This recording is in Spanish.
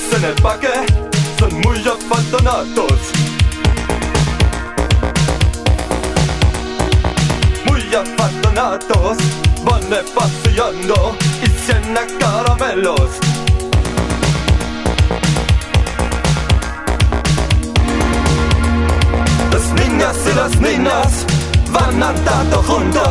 en el parque son muy afortunados. Muy afortunados, van paseando y cenan caramelos. Las niñas y las niñas van andando juntos.